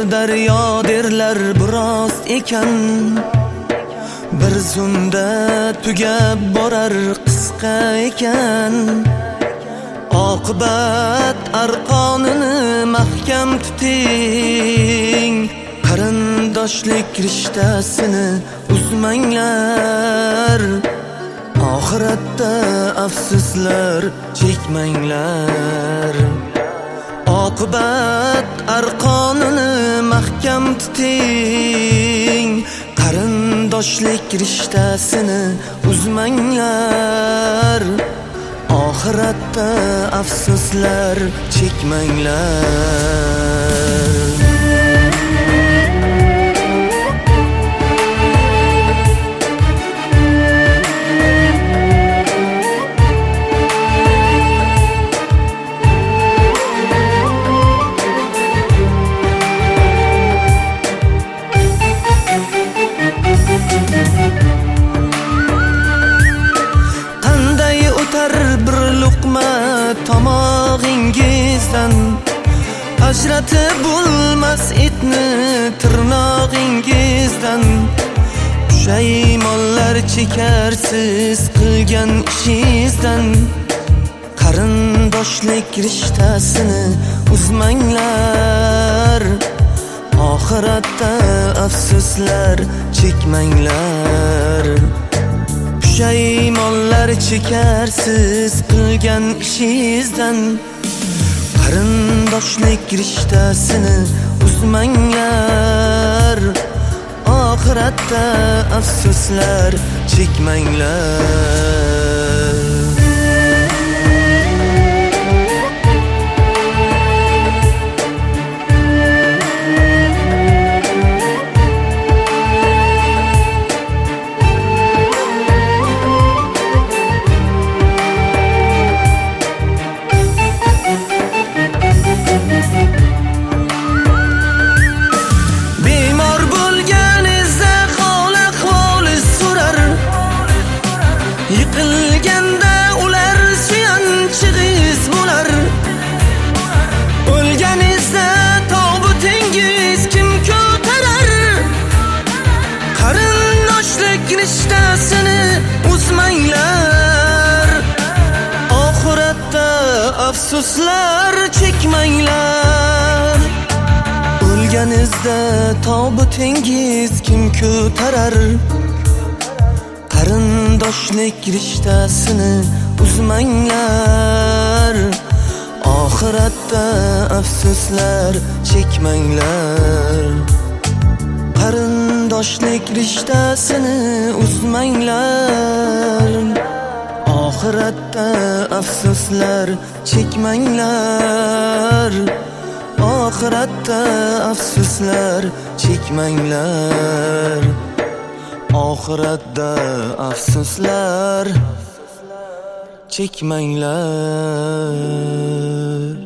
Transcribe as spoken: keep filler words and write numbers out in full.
daryo derlar biroz ekan, bir zumda tugab borar qisqa ekan. Oqibat arqonini mahkam tuting, qarindoshlik rishtasini uzmanglar. Oxiratda afsuslar chekmanglar. Oqibat arqonini mahkam tuting, qarindoshlik rishtasini uzmanglar. Oxiratda afsuslar chekmanglar. Bir luqma tomog'ingizdan, ajratib bo'lmas etni tirnog'ingizdan. Pushaymonlar chekarsiz qilgan ishingizdan, qarindoshlik rishtasini uzmanglar. Oxiratda afsuslar chekmanglar. Pushaymonlar chekarsiz qilgan ishingizdan, qarindoshlik rishtasini uzmanglar. Oxiratda afsuslar chekmanglar. Yiqilganda ular suyanchig'iz bo'lar. O'lganingizda tobutingiz kim ko'tarar? Qarindoshlik rishtasini uzmanglar. Oxiratda afsuslar chekmanglar. O'lganingizda tobutingiz kim ko'tarar? Qarindoshlik rishtasini uzmanglar. Oxiratda afsuslar chekmanglar. Qarindoshlik rishtasini uzmanglar. Oxiratda afsuslar chekmanglar. Oxiratda afsuslar chekmanglar. Oxiratda afsuslar chekmanglar.